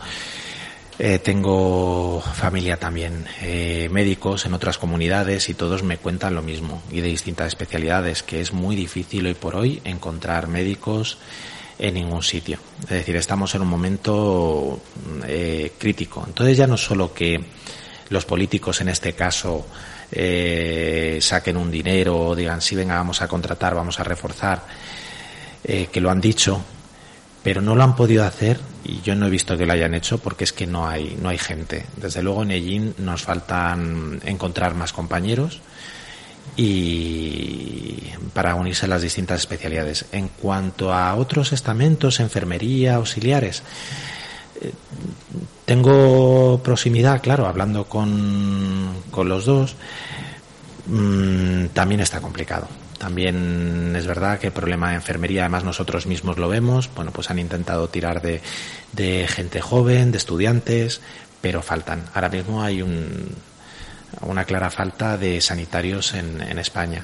familia también, médicos en otras comunidades, y todos me cuentan lo mismo, y de distintas especialidades, que es muy difícil hoy por hoy encontrar médicos en ningún sitio. Es decir, estamos en un momento crítico. Entonces ya no solo que los políticos en este caso saquen un dinero o digan, sí, venga, vamos a contratar, vamos a reforzar, que lo han dicho, pero no lo han podido hacer, y yo no he visto que lo hayan hecho, porque es que no hay gente. Desde luego en Ellín nos faltan encontrar más compañeros y para unirse a las distintas especialidades. En cuanto a otros estamentos, enfermería, auxiliares, tengo proximidad, claro, hablando con los dos. También está complicado. También es verdad que el problema de enfermería, además nosotros mismos lo vemos, bueno, pues han intentado tirar de gente joven, de estudiantes, pero faltan. Ahora mismo hay una clara falta de sanitarios en España.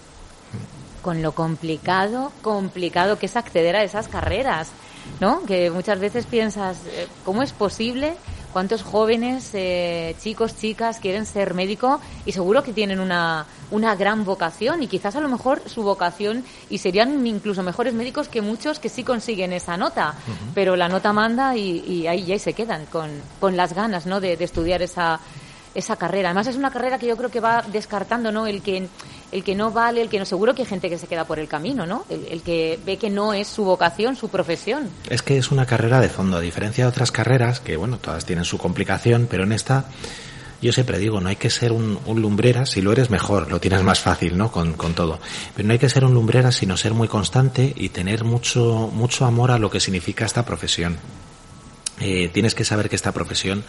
Con lo complicado que es acceder a esas carreras, ¿no? Que muchas veces piensas, ¿cómo es posible? ¿Cuántos jóvenes, chicos, chicas quieren ser médico? Y seguro que tienen una gran vocación, y quizás a lo mejor su vocación, y serían incluso mejores médicos que muchos que sí consiguen esa nota, pero la nota manda y ahí ya se quedan con las ganas, ¿no?, de estudiar esa carrera. Además es una carrera que yo creo que va descartando, ¿no?, el que no vale, el que no. Seguro que hay gente que se queda por el camino, ¿no? El que ve que no es su vocación, su profesión. Es que es una carrera de fondo, a diferencia de otras carreras que, bueno, todas tienen su complicación, pero en esta, yo siempre digo, no hay que ser un lumbrera. Si lo eres, mejor, lo tienes más fácil, ¿no?, con todo. Pero no hay que ser un lumbrera, sino ser muy constante y tener mucho amor a lo que significa esta profesión. Tienes que saber que esta profesión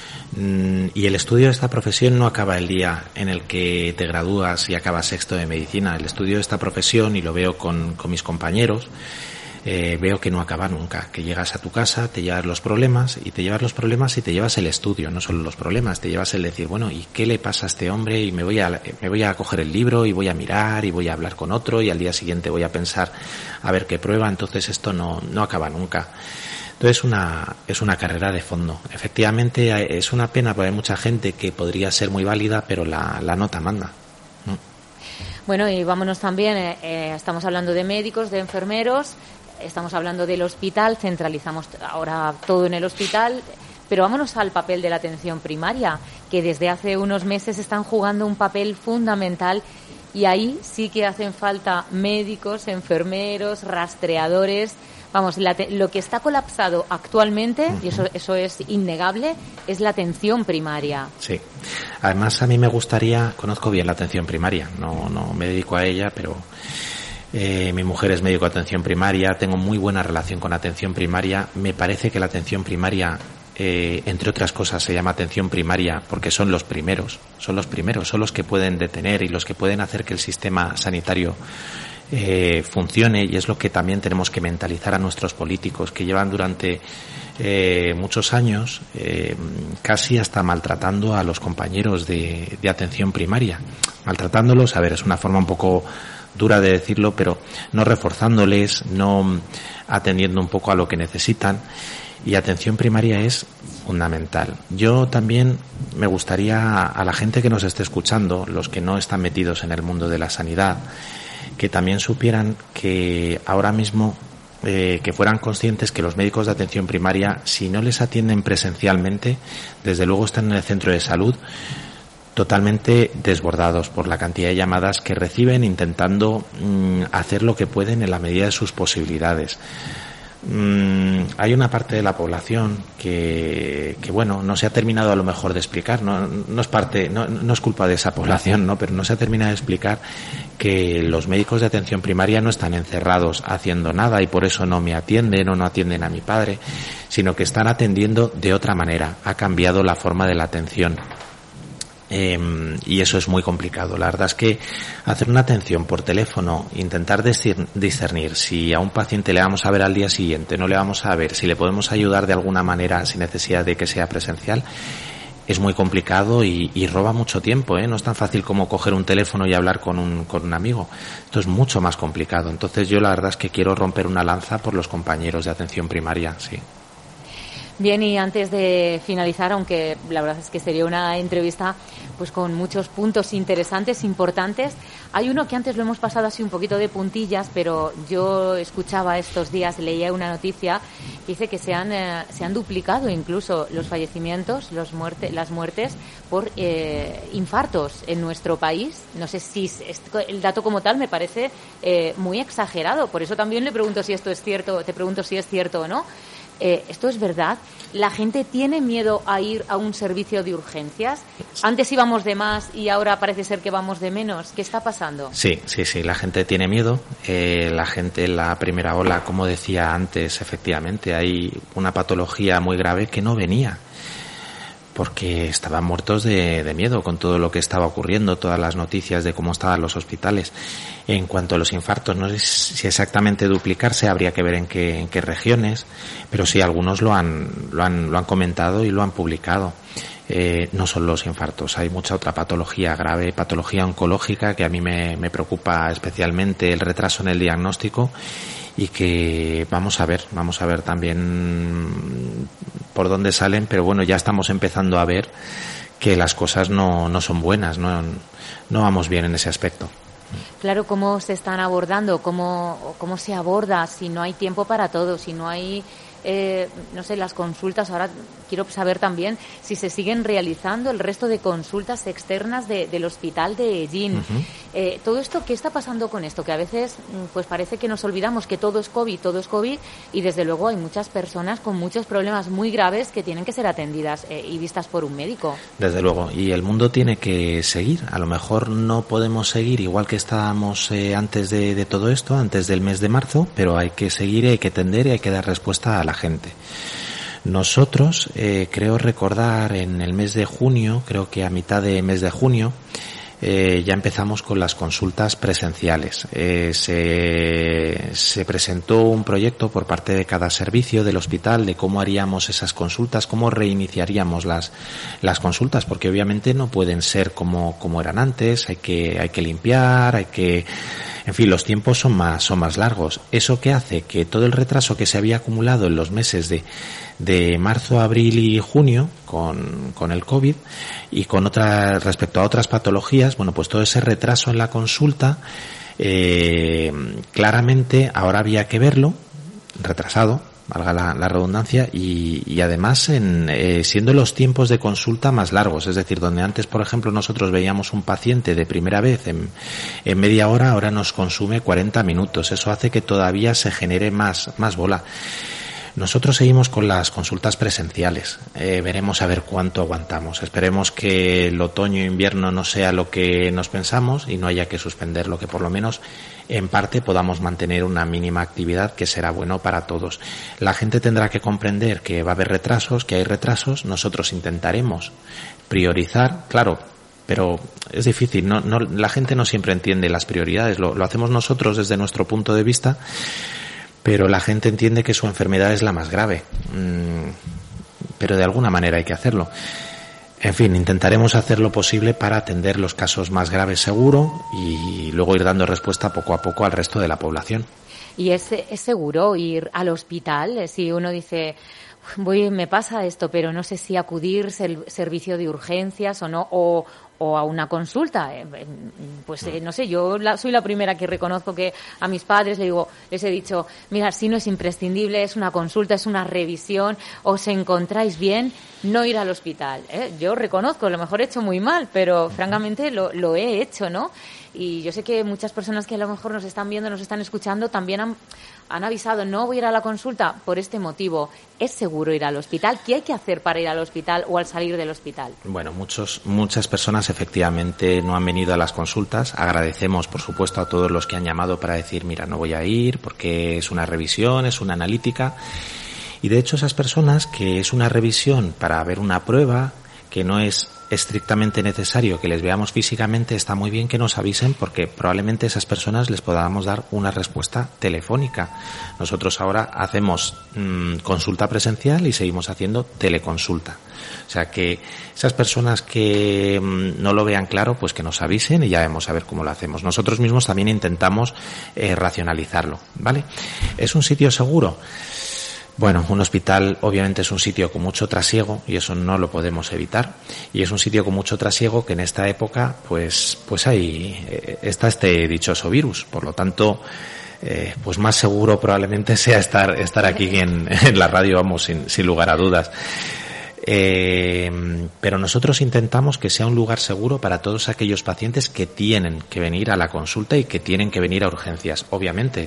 y el estudio de esta profesión no acaba el día en el que te gradúas y acabas sexto de medicina. El estudio de esta profesión, y lo veo con mis compañeros, veo que no acaba nunca, que llegas a tu casa, te llevas los problemas y te llevas el estudio, no solo los problemas, te llevas el decir, bueno, ¿y qué le pasa a este hombre? Y me voy a coger el libro y voy a mirar y voy a hablar con otro, y al día siguiente voy a pensar a ver qué prueba. Entonces esto no acaba nunca. Entonces es una carrera de fondo. Efectivamente es una pena, porque hay mucha gente que podría ser muy válida, pero la nota manda. Bueno, y vámonos también, estamos hablando de médicos, de enfermeros, estamos hablando del hospital, centralizamos ahora todo en el hospital, pero vámonos al papel de la atención primaria, que desde hace unos meses están jugando un papel fundamental, y ahí sí que hacen falta médicos, enfermeros, rastreadores. Vamos, lo que está colapsado actualmente, y eso es innegable, es la atención primaria. Sí. Además, a mí me gustaría, conozco bien la atención primaria, no me dedico a ella, pero mi mujer es médico de atención primaria, tengo muy buena relación con la atención primaria. Me parece que la atención primaria, entre otras cosas, se llama atención primaria porque son los primeros, son los que pueden detener y los que pueden hacer que el sistema sanitario funcione, y es lo que también tenemos que mentalizar a nuestros políticos, que llevan durante muchos años casi hasta maltratando a los compañeros de atención primaria, maltratándolos, a ver, es una forma un poco dura de decirlo, pero no reforzándoles, no atendiendo un poco a lo que necesitan, y atención primaria es fundamental. Yo también me gustaría a la gente que nos esté escuchando, los que no están metidos en el mundo de la sanidad, que también supieran que ahora mismo que fueran conscientes que los médicos de atención primaria, si no les atienden presencialmente, desde luego están en el centro de salud totalmente desbordados por la cantidad de llamadas que reciben, intentando hacer lo que pueden en la medida de sus posibilidades. Hay una parte de la población que bueno, no se ha terminado a lo mejor de explicar, no es culpa de esa población, ¿no? Pero no se ha terminado de explicar que los médicos de atención primaria no están encerrados haciendo nada y por eso no me atienden o no atienden a mi padre, sino que están atendiendo de otra manera. Ha cambiado la forma de la atención. Y eso es muy complicado. La verdad es que hacer una atención por teléfono, intentar discernir si a un paciente le vamos a ver al día siguiente, no le vamos a ver, si le podemos ayudar de alguna manera sin necesidad de que sea presencial, es muy complicado y roba mucho tiempo, ¿eh? No es tan fácil como coger un teléfono y hablar con un amigo. Esto es mucho más complicado. Entonces yo la verdad es que quiero romper una lanza por los compañeros de atención primaria, sí. Bien, y antes de finalizar, aunque la verdad es que sería una entrevista pues con muchos puntos interesantes, importantes, hay uno que antes lo hemos pasado así un poquito de puntillas, pero yo escuchaba estos días, leía una noticia que dice que se han duplicado incluso los fallecimientos, las muertes por infartos en nuestro país. No sé si el dato como tal me parece muy exagerado, por eso también le pregunto si esto es cierto, te pregunto si es cierto o no. ¿Esto es verdad? ¿La gente tiene miedo a ir a un servicio de urgencias? Antes íbamos de más y ahora parece ser que vamos de menos. ¿Qué está pasando? Sí, la gente tiene miedo. La gente en la primera ola, como decía antes, efectivamente, hay una patología muy grave que no venía, porque estaban muertos de miedo con todo lo que estaba ocurriendo, todas las noticias de cómo estaban los hospitales. En cuanto a los infartos, no sé si exactamente duplicarse, habría que ver en qué regiones, pero sí, algunos lo han comentado y lo han publicado. No son los infartos, hay mucha otra patología grave, patología oncológica, que a mí me preocupa especialmente el retraso en el diagnóstico, y que vamos a ver también por dónde salen, pero bueno, ya estamos empezando a ver que las cosas no son buenas, no vamos bien en ese aspecto. Claro, ¿cómo se están abordando? ¿Cómo se aborda si no hay tiempo para todo, si no hay no sé, las consultas? Ahora quiero saber también si se siguen realizando el resto de consultas externas del hospital de Ellín. Uh-huh. Todo esto, ¿qué está pasando con esto? Que a veces pues parece que nos olvidamos que todo es COVID, y desde luego hay muchas personas con muchos problemas muy graves que tienen que ser atendidas y vistas por un médico. Desde luego, y el mundo tiene que seguir. A lo mejor no podemos seguir igual que estábamos antes de todo esto, antes del mes de marzo, pero hay que seguir, hay que atender y hay que dar respuesta a la gente. Nosotros, creo recordar en el mes de junio, creo que a mitad de mes de junio, ya empezamos con las consultas presenciales. Se presentó un proyecto por parte de cada servicio del hospital de cómo haríamos esas consultas, cómo reiniciaríamos las consultas, porque obviamente no pueden ser como eran antes, hay que limpiar, en fin, los tiempos son más largos. Eso que hace que todo el retraso que se había acumulado en los meses de marzo, abril y junio con el COVID y respecto a otras patologías, bueno, pues todo ese retraso en la consulta, claramente ahora había que verlo retrasado, valga la redundancia, y además siendo los tiempos de consulta más largos, es decir, donde antes, por ejemplo, nosotros veíamos un paciente de primera vez en media hora, ahora nos consume 40 minutos. Eso hace que todavía se genere más bola. Nosotros seguimos con las consultas presenciales. Veremos a ver cuánto aguantamos. Esperemos que el otoño e invierno no sea lo que nos pensamos y no haya que suspenderlo, que por lo menos en parte podamos mantener una mínima actividad, que será bueno para todos. La gente tendrá que comprender que va a haber retrasos, que hay retrasos. Nosotros intentaremos priorizar, claro, pero es difícil, la gente no siempre entiende las prioridades, lo hacemos nosotros desde nuestro punto de vista, pero la gente entiende que su enfermedad es la más grave, pero de alguna manera hay que hacerlo. En fin, intentaremos hacer lo posible para atender los casos más graves seguro y luego ir dando respuesta poco a poco al resto de la población. ¿Y es seguro ir al hospital? Si uno dice, me pasa esto, pero no sé si acudir al servicio de urgencias o no, o a una consulta. No sé, yo soy la primera que reconozco que a mis padres les he dicho, mira, si no es imprescindible, es una consulta, es una revisión, os encontráis bien, no ir al hospital. Yo reconozco, a lo mejor he hecho muy mal, pero francamente lo he hecho, ¿no? Y yo sé que muchas personas que a lo mejor nos están viendo, nos están escuchando, también han avisado, no voy a ir a la consulta por este motivo. ¿Es seguro ir al hospital? ¿Qué hay que hacer para ir al hospital o al salir del hospital? Bueno, muchas personas efectivamente no han venido a las consultas. Agradecemos, por supuesto, a todos los que han llamado para decir, mira, no voy a ir porque es una revisión, es una analítica. Y de hecho esas personas que es una revisión para ver una prueba, que no es estrictamente necesario que les veamos físicamente, está muy bien que nos avisen porque probablemente a esas personas les podamos dar una respuesta telefónica. Nosotros ahora hacemos consulta presencial y seguimos haciendo teleconsulta. O sea que esas personas que no lo vean claro, pues que nos avisen y ya vemos a ver cómo lo hacemos. Nosotros mismos también intentamos racionalizarlo, ¿vale? ¿Es un sitio seguro? Bueno, un hospital obviamente es un sitio con mucho trasiego y eso no lo podemos evitar, y es un sitio con mucho trasiego que en esta época pues ahí está este dichoso virus. Por lo tanto, pues más seguro probablemente sea estar aquí en la radio, vamos, sin lugar a dudas. Pero nosotros intentamos que sea un lugar seguro para todos aquellos pacientes que tienen que venir a la consulta y que tienen que venir a urgencias. Obviamente,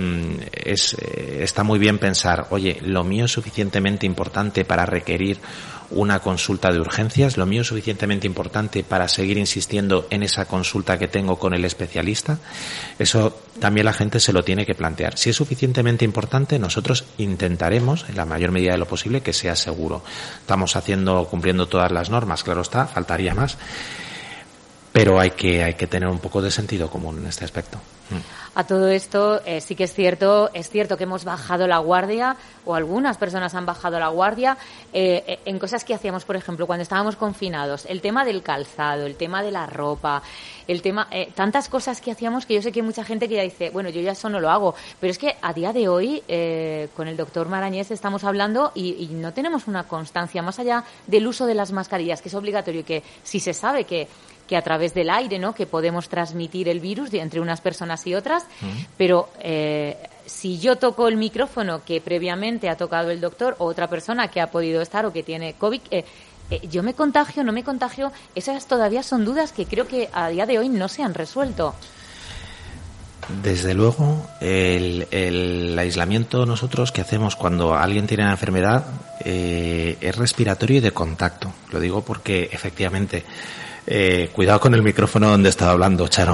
está muy bien pensar, oye, lo mío es suficientemente importante para requerir una consulta de urgencias, lo mío es suficientemente importante para seguir insistiendo en esa consulta que tengo con el especialista. Eso también la gente se lo tiene que plantear. Si es suficientemente importante, nosotros intentaremos, en la mayor medida de lo posible, que sea seguro. Estamos cumpliendo todas las normas, claro está, faltaría más, pero hay que tener un poco de sentido común en este aspecto. A todo esto, sí que es cierto que hemos bajado la guardia, o algunas personas han bajado la guardia, en cosas que hacíamos, por ejemplo, cuando estábamos confinados, el tema del calzado, el tema de la ropa, el tema, tantas cosas que hacíamos que yo sé que hay mucha gente que ya dice, bueno, yo ya eso no lo hago, pero es que a día de hoy, con el doctor Marañés estamos hablando y no tenemos una constancia más allá del uso de las mascarillas, que es obligatorio, que si se sabe que a través del aire, ¿no?, que podemos transmitir el virus entre unas personas y otras, pero si yo toco el micrófono que previamente ha tocado el doctor o otra persona que ha podido estar o que tiene COVID, ¿yo me contagio, no me contagio? Esas todavía son dudas que creo que a día de hoy no se han resuelto. Desde luego, el aislamiento nosotros que hacemos cuando alguien tiene la enfermedad es respiratorio y de contacto. Lo digo porque efectivamente... cuidado con el micrófono donde estaba hablando, Charo.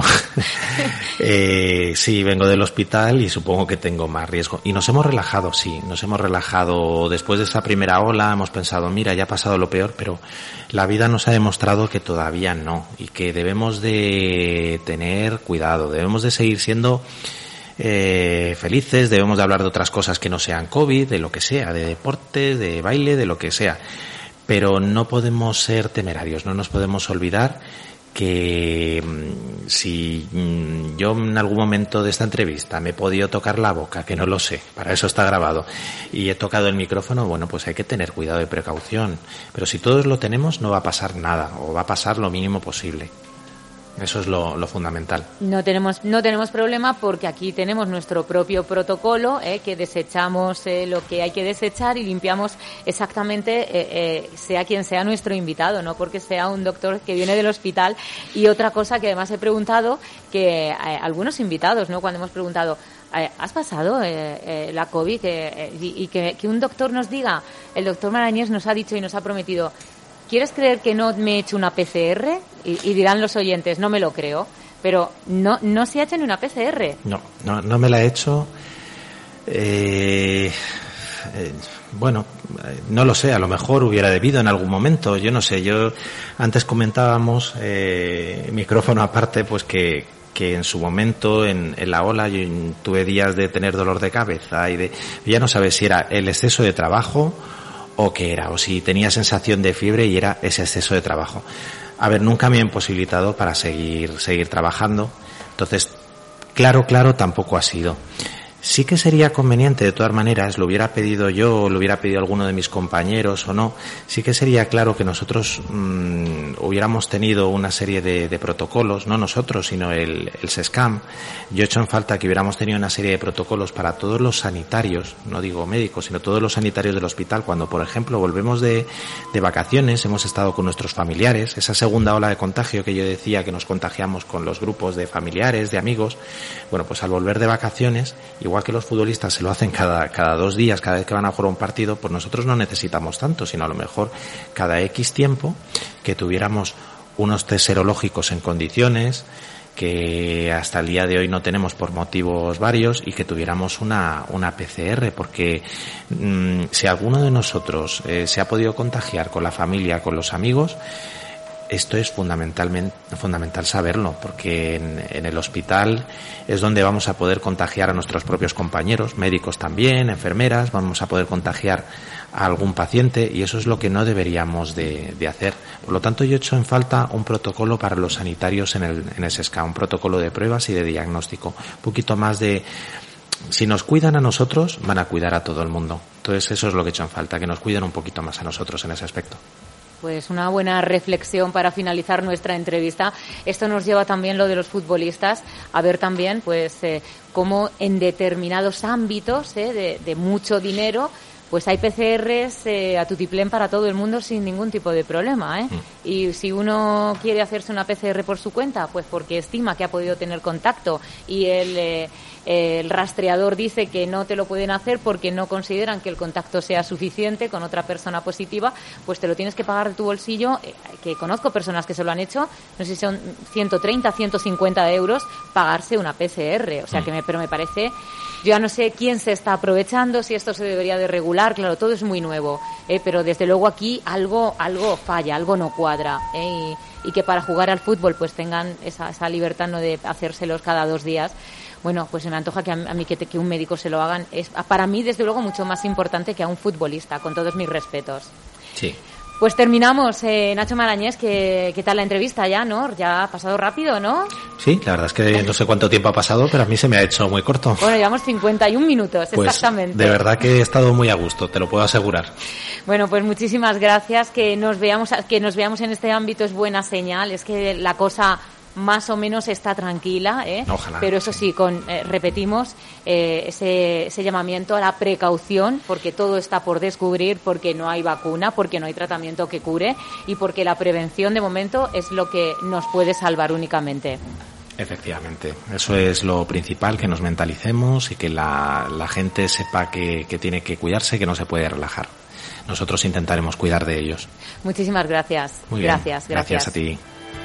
Sí, vengo del hospital y supongo que tengo más riesgo. Y nos hemos relajado, sí, nos hemos relajado. Después de esa primera ola hemos pensado, mira, ya ha pasado lo peor, pero la vida nos ha demostrado que todavía no. Y que debemos de tener cuidado, debemos de seguir siendo felices, debemos de hablar de otras cosas que no sean COVID, de lo que sea, de deporte, de baile, de lo que sea. Pero no podemos ser temerarios, no nos podemos olvidar que si yo en algún momento de esta entrevista me he podido tocar la boca, que no lo sé, para eso está grabado, y he tocado el micrófono, bueno, pues hay que tener cuidado y precaución. Pero si todos lo tenemos, no va a pasar nada, o va a pasar lo mínimo posible. Eso es lo fundamental. No tenemos problema porque aquí tenemos nuestro propio protocolo, que desechamos lo que hay que desechar y limpiamos exactamente, sea quien sea nuestro invitado, no porque sea un doctor que viene del hospital. Y otra cosa que además he preguntado, que algunos invitados, ¿no?, cuando hemos preguntado, ¿has pasado la COVID? Y que un doctor nos diga, el doctor Marañés nos ha dicho y nos ha prometido, ¿quieres creer que no me he hecho una PCR? Y dirán los oyentes, no me lo creo. Pero no se ha hecho ni una PCR. No me la he hecho. no lo sé, a lo mejor hubiera debido en algún momento, yo no sé. Yo antes comentábamos, micrófono aparte, pues que en su momento en la ola yo tuve días de tener dolor de cabeza y ya no sabes si era el exceso de trabajo o qué era, o si tenía sensación de fiebre y era ese exceso de trabajo. A ver, nunca me he imposibilitado para seguir trabajando, entonces claro tampoco ha sido. Sí que sería conveniente, de todas maneras, lo hubiera pedido yo o lo hubiera pedido alguno de mis compañeros o no, sí que sería claro que nosotros hubiéramos tenido una serie de protocolos, no nosotros, sino el SESCAM. Yo he hecho en falta que hubiéramos tenido una serie de protocolos para todos los sanitarios, no digo médicos, sino todos los sanitarios del hospital, cuando, por ejemplo, volvemos de vacaciones, hemos estado con nuestros familiares, esa segunda ola de contagio que yo decía que nos contagiamos con los grupos de familiares, de amigos, bueno, pues al volver de vacaciones, igual que los futbolistas se lo hacen cada 2 días, cada vez que van a jugar un partido, pues nosotros no necesitamos tanto, sino a lo mejor cada X tiempo que tuviéramos unos test serológicos en condiciones que hasta el día de hoy no tenemos por motivos varios, y que tuviéramos una PCR, porque si alguno de nosotros se ha podido contagiar con la familia, con los amigos, esto es fundamental saberlo, porque en el hospital es donde vamos a poder contagiar a nuestros propios compañeros, médicos también, enfermeras, vamos a poder contagiar a algún paciente, y eso es lo que no deberíamos de hacer. Por lo tanto, yo he hecho en falta un protocolo para los sanitarios en el SESCA, un protocolo de pruebas y de diagnóstico, un poquito más de... Si nos cuidan a nosotros, van a cuidar a todo el mundo. Entonces, eso es lo que he hecho en falta, que nos cuiden un poquito más a nosotros en ese aspecto. Pues una buena reflexión para finalizar nuestra entrevista. Esto nos lleva también, lo de los futbolistas, a ver también pues cómo en determinados ámbitos de mucho dinero, pues hay PCRs a tutiplén para todo el mundo sin ningún tipo de problema, Y si uno quiere hacerse una PCR por su cuenta, pues porque estima que ha podido tener contacto y el rastreador dice que no te lo pueden hacer porque no consideran que el contacto sea suficiente con otra persona positiva, pues te lo tienes que pagar de tu bolsillo, que conozco personas que se lo han hecho, no sé si son 130, 150 euros, pagarse una PCR. O sea, pero me parece... Yo ya no sé quién se está aprovechando, si esto se debería de regular, claro, todo es muy nuevo, pero desde luego aquí algo falla, algo no cuadra, y que para jugar al fútbol pues tengan esa libertad, no de hacérselos cada 2 días. Bueno, pues se me antoja que a mí que un médico se lo hagan. Es para mí, desde luego, mucho más importante que a un futbolista, con todos mis respetos. Sí. Pues terminamos. Nacho Marañés, ¿qué tal la entrevista ya, no? Ya ha pasado rápido, ¿no? Sí, la verdad es que no sé cuánto tiempo ha pasado, pero a mí se me ha hecho muy corto. Bueno, llevamos 51 minutos, pues, exactamente. De verdad que he estado muy a gusto, te lo puedo asegurar. Bueno, pues muchísimas gracias. Que nos veamos en este ámbito es buena señal. Es que la cosa más o menos está tranquila, Ojalá. Pero eso sí, repetimos ese llamamiento a la precaución, porque todo está por descubrir, porque no hay vacuna, porque no hay tratamiento que cure y porque la prevención de momento es lo que nos puede salvar únicamente. Efectivamente, eso es lo principal, que nos mentalicemos y que la gente sepa que tiene que cuidarse, que no se puede relajar. Nosotros intentaremos cuidar de ellos. Muchísimas gracias. Muy bien. Gracias a ti.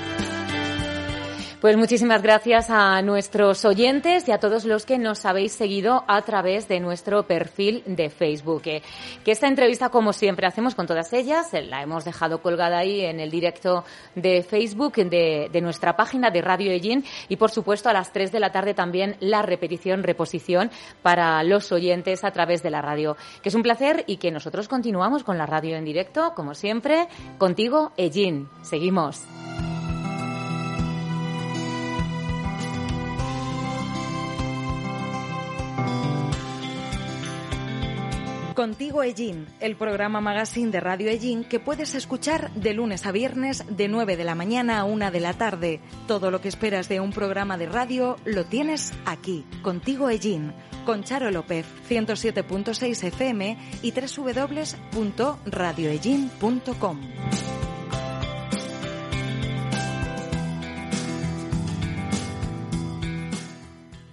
Pues muchísimas gracias a nuestros oyentes y a todos los que nos habéis seguido a través de nuestro perfil de Facebook. Que esta entrevista, como siempre hacemos con todas ellas, la hemos dejado colgada ahí en el directo de Facebook de nuestra página de Radio Ellín, y por supuesto a las 3 de la tarde también la reposición para los oyentes a través de la radio. Que es un placer y que nosotros continuamos con la radio en directo, como siempre, contigo, Ellín. Seguimos. Contigo Ellín, el programa magazine de Radio Ellín que puedes escuchar de lunes a viernes de 9 de la mañana a 1 de la tarde. Todo lo que esperas de un programa de radio lo tienes aquí. Contigo Ellín, con Charo López, 107.6 FM y www.radioellín.com.